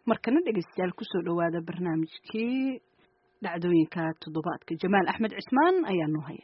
markana dhegeystayaal kusoo dhawaada barnaamijkii dhacdooyinka toddobaadka. Jamaal Axmed Cismaan ayaa noo haya.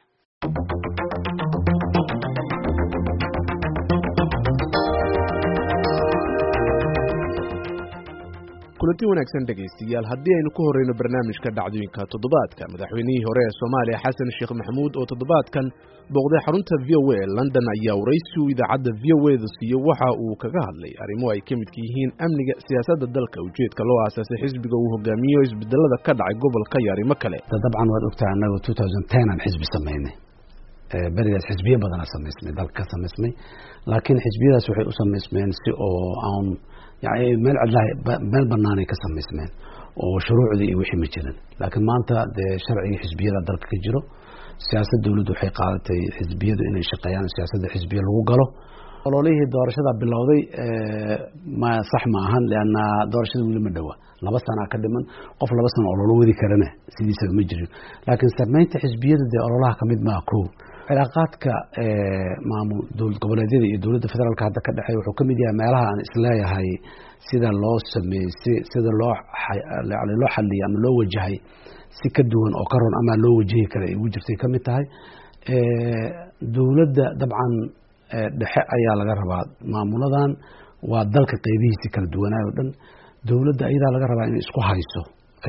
kulanti wanaagsan dhegeystayaal, haddii aynu ku horeyno barnaamijka dhacdooyinka toddobaadka, madaxweynihii hore ee Soomaaliya Xasan Sheekh Maxamuud oo toddobaadkan booqday xarunta VOA London ayaa waraysi idaacadda VOA-da siiyay waxa uu kaga hadlay arrimo ay ka mid yihiin amniga, siyaasadda dalka, ujeedka loo aasaasay xisbiga uu hogaamiyo, isbedelada ka dhacay gobolka iyo arrimo kale. dabcan waad ogtahay annagu 2010 aan xisbi sameynay, berigaas xisbiyo badan aan samaysmay, dalka samaysmay, laakiin xisbiyadaas waxay u samaysmeen si oo aan يعني meel cidlahay meel banaan ay ka samaysmeen oo shuruucdii iyo wixii ma jirin. laakiin maanta sharciga xisbiyada dalka ka jiro, siyaasadda dawladdu waxay qaadatay xisbiyadu inay shaqeeyaan, siyaasadda xisbiya lagu galo. ololihii doorashada bilowday ma sax ma ahan, leana doorashada weli ma dhawa, 2 sano ka dhiman, qof 2 sano ololo wadi karana sidiisa ma jirin. laakiin sameynta xisbiyada ololaha kamid ma koow cilaaqaadka maamul dowlad goboleedyada iyo dowladda federaalka hadda ka dhaxay wuxuu kamid yahay meelaha aan isleeyahay sida loo sameeyay, sida loo xalliyo ama loo wajahay si ka duwan oo ka roon ama loo wajahi kara ay jirtay kamid tahay. dowladda dabcan dhexe ayaa laga rabaa, maamuladan waa dalka qaybihiisa kala duwanaayo dhan, dowladda ayadaa laga rabaa inay isku hayso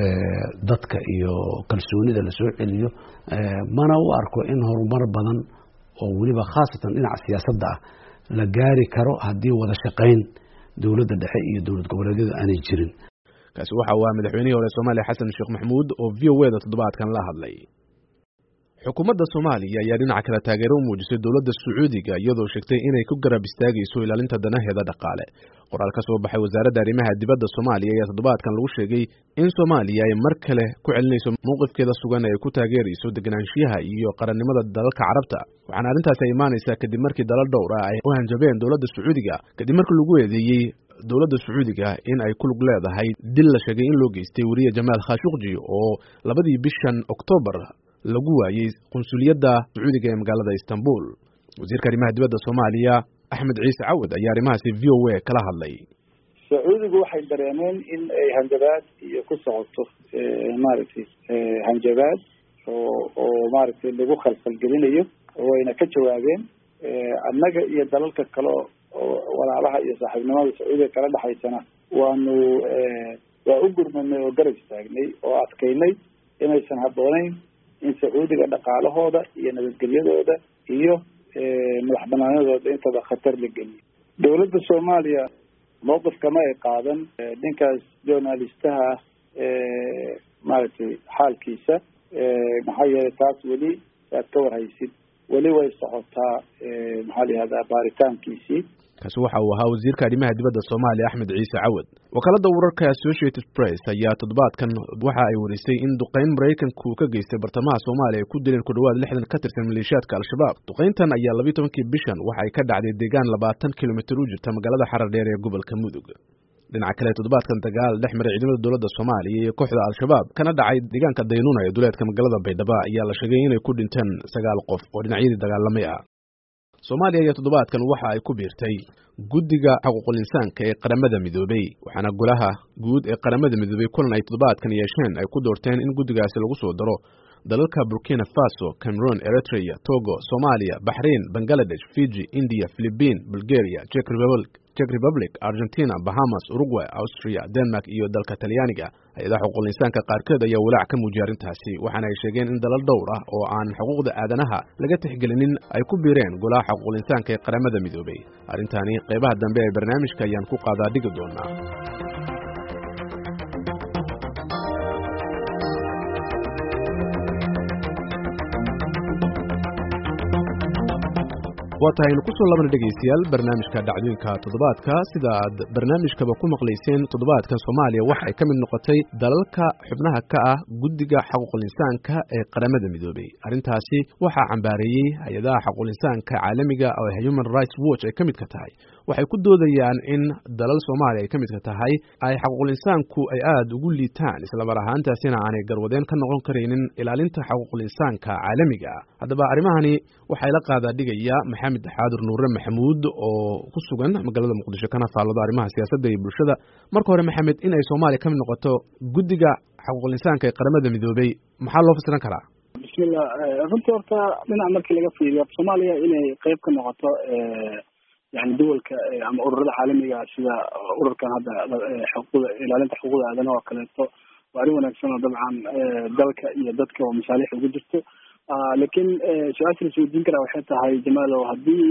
dadka iyo kalsoonida la soo celiyo. mana u arko in horumar badan oo waliba khaasatan dhinaca siyaasadda ah la gaari karo haddii wada shaqayn dowladda dhexe iyo dowlad goboleedyadu aanay jirin. kaasi waxa uu madaxweynihii hore Soomaaliya Xasan Sheekh Maxamuud oo VOA-da toddobaadkan la hadlay. xukuumadda Soomaaliya ayaa dhinaca kale taageero u muujisay dowladda Sacuudiga iyadoo sheegtay inay ku garab istaagayso ilaalinta danaheeda dhaqaale. qoraal ka soo baxay wasaaradda arrimaha dibadda Soomaaliya ayaa toddobaadkan lagu sheegay in Soomaaliya ay mar kale ku celinayso mowqifkeeda sugan ee ku taageerayso deganaanshiyaha iyo qarannimada dalalka Carabta. waxaana arrintaas ay imaanaysaa kadib markii dalal dhowr ah ay u hanjabeen dowladda Sacuudiga kadib markii lagu eedeeyay dowladda Sacuudiga in ay ku lug leedahay dil la sheegay in loo geystay wariye Jamaal Khashoggi oo 2 bishan Oktoobar lagu waayay qunsuliyadda Sacuudiga ee magaalada Istanbul. wasiirka arrimaha dibadda Soomaaliya Axmed Ciise Cawad ayaa arrimahaasi VOA kala hadlay. Sacuudigu waxay dareemeen in ay hanjabaad iyo ku socoto maaragtay hanjabaad oo maaragtay lagu khalkhalgelinayo, wayna ka jawaabeen. annaga iyo dalalka kale oo walaalaha iyo saaxiibnimada Sacuudiga kala dhaxaysana waanu waa u gurmanay oo garab istaagnay oo adkaynay inaysan habboonayn in Sacuudiga dhaqaalahooda iyo nabadgelyadooda iyo madax banaanadooda intaba khatar la geliyo. dowladda Soomaaliya mowqifka ma ay qaadan ninkaas journalistaha maaragtay xaalkiisa, maxaa yeelay taas weli aad ka warhaysid, weli way socotaa maxaa la yihahdaa baaritaankiisii. kaasi waxa uu ahaa wasiirka arrimaha dibadda Soomaaliya Axmed Ciise Cawad. wakaaladda wararka Associated Press ayaa toddobaadkan waxa ay warisay in duqeyn Mareykanku ka geystay bartamaha Soomaaliya ay ku dileen ku dhawaad 60 ka tirsan maleeshiyaadka Al-Shabaab. duqeyntan ayaa 12 bishan waxa ay ka dhacday deegaan 20 kilomitir u jirta magaalada Xaradheer ee gobolka Mudug. dhinaca kale toddobaadkan dagaal dhex maray ciidamada dowladda Soomaaliya iyo kooxda Al-Shabaab kana dhacay deegaanka Daynuuna ee duleedka magaalada Baydhabo ayaa la sheegay inay ku dhinteen 9 qof oo dhinacyadii dagaalamay ah. Soomaaliya ayaa toddobaadkan waxa ay ku biirtay guddiga xuquuqul insaanka ee qaramada midoobay, waxaana golaha guud ee qaramada midoobay kulan ay toddobaadkan yeesheen ay ku doorteen in guddigaasi lagu soo daro dalalka Burkina Faso, Cameroon, Eritrea, Togo, Soomaaliya, Bahrain, Bangladesh, Fiji, India, Philippines, Bulgaria, Czech Republic, Argentina, Bahamas, Uruguay, Austria, Denmark iyo dalka Talyaaniga. hay'adaha xuquuqul insaanka qaarkood ayaa walaac ka muujiyay arrintaasi, waxaana ay sheegeen in dalal dhowr ah oo aan xuquuqda aadanaha laga tixgelinin ay ku biireen golaha xuquuqul insaanka ee qaramada midoobay. arrintani qaybaha dambe ee barnaamijka ayaan ku qaadaa dhigi doonaa. waataynu ku soo laban dhageystayaal barnaamijka dhacdooyinka toddobaadka. sida aad barnaamijkaba ku maqlayseen, toddobaadkan Soomaaliya waxa ay ka mid noqotay dalalka xubnaha ka ah guddiga xuquuqul insaanka ee qaramada midoobay. arrintaasi waxaa cambaareeyay hay'adaha xuquuqul insaanka caalamiga oo Human Rights Watch ay ka mid ka tahay. waxay ku doodayaan in dalal Soomaaliya ay ka mid ka tahay ay xuquuqul insaanku ay aad ugu liitaan, isla mar ahaantaasina aanay garwadeen ka noqon karaynin ilaalinta xuquuqul insaanka caalamiga. haddaba arrimahani waxay la qaadaa dhigaya maxamed xaadir nuure maxamuud oo ku sugan magaalada muqdisho kana faallada arrimaha siyaasadda iyo bulshada. marka hore maxamed, in ay Soomaaliya ka mid noqoto guddiga xuquuqul insaanka ee qaramada midoobay maxaa loo fasiran karaa? bismillah, runtii horta dhinaca markii laga fiiriyo Soomaaliya inay qayb ka noqoto yani duwalka ama ururada caalamiga sida ururkan hadda xuquuqda ilaalinta xuquuqda aadanaha oo kaleeto waa arrin wanaagsan oo dabcan dalka iyo dadka oo masaalix ugu jirto. laakiin su-aasha la isweydiin karaa waxay tahay Jamaalow, haddii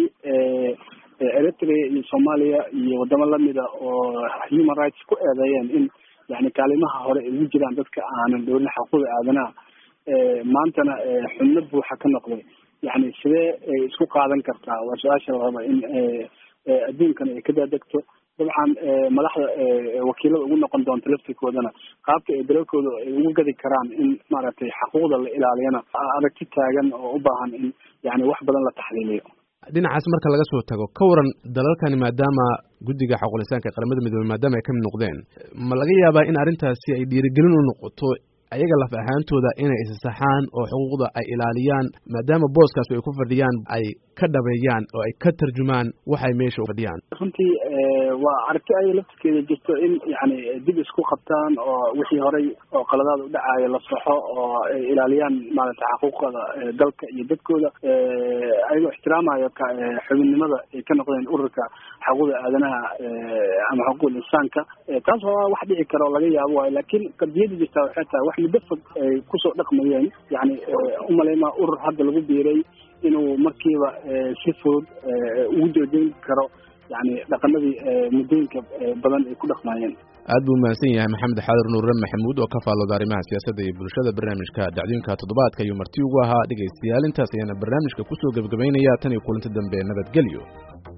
Eritrea iyo Soomaaliya iyo wadamo lamida oo human rights ku eedeeyeen in yani kaalimaha hore ay ugu jiraan dadka aanan dhowrin xuquuqda aadanaha, maantana xubno buuxa ka noqday, yani sidee isku qaadan kartaa? waa su-aasha la raba in adduunkan ay ka daadegto. dabcan madaxda wakiilada ugu noqon doonta laftirkoodana qaabka ay dalalkooda ay ugu gadi karaan in maaragtay xuquuqda la ilaaliyana aragti taagan oo u baahan in yani wax badan la taxliiliyo. dhinacaas marka laga soo tago, ka waran dalalkani maadaama guddiga xuquuqul insaanka ee qaramada midoobay maadaama ay ka mid noqdeen, ma laga yaabaa in arrintaasi ay dhiirigelin u noqoto ayaga laf ahaantooda inay isasaxaan oo xuquuqda ay ilaaliyaan, maadaama booskaas ay ku fadhiyaan ay ka dhabeeyaan oo ay ka tarjumaan waxay meesha u fadhiyaan? runtii waa aragti ay laftirkeeda jirto in yani dib isku qabtaan oo wixii horey oo qaladaad u dhacaayo la saxo oo ay ilaaliyaan maaragtay xuquuqda dalka iyo dadkooda, ayagoo ixtiraamayo xubinnimada ay ka noqdeen ururka xuquuqda aadanaha ama xuquuqul insaanka. taas waa wax dhici kara oo laga yaabo waayo, laakiin qadiyada jirtaa waxay tahay wax muddo fog ay kusoo dhaqmayeen. yani umaleymaa urur hadda lagu biiray inuu markiiba si fudud ugu joojin karo yani dhaqamadii muddooyinka badan ay ku dhaqmayeen. aad buu mahadsan yahay maxamed xaadir nuure maxamuud oo ka faallooda arrimaha siyaasadda iyo bulshada. barnaamijka dhacdooyinka toddobaadka ayuu marti ugu ahaa. dhegaystayaal, intaas ayaana barnaamijka kusoo gebagabaynaya. tan iyo kulanti dambe, nabadgelyo.